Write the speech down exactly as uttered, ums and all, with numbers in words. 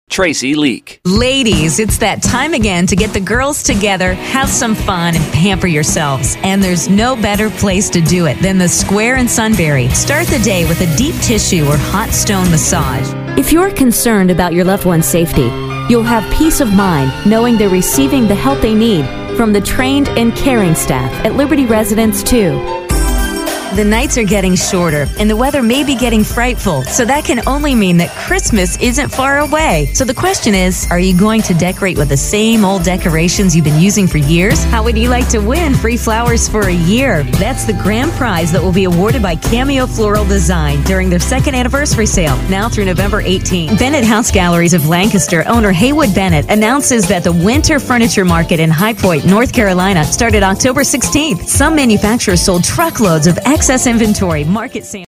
Tracy Leak. Ladies, it's that time again to get the girls together, have some fun, and pamper yourselves. And there's no better place to do it than the Square in Sunbury. Start the day with a deep tissue or hot stone massage. If you're concerned about your loved one's safety, you'll have peace of mind knowing they're receiving the help they need from the trained and caring staff at Liberty Residence too. The nights are getting shorter, and the weather may be getting frightful, so that can only mean that Christmas isn't far away. So the question is, are you going to decorate with the same old decorations you've been using for years? How would you like to win free flowers for a year? That's the grand prize that will be awarded by Cameo Floral Design during their second anniversary sale, now through November eighteenth. Bennett House Galleries of Lancaster owner Haywood Bennett announces that the Winter Furniture Market in High Point, North Carolina, started October sixteenth. Some manufacturers sold truckloads of excess inventory. Market Sam.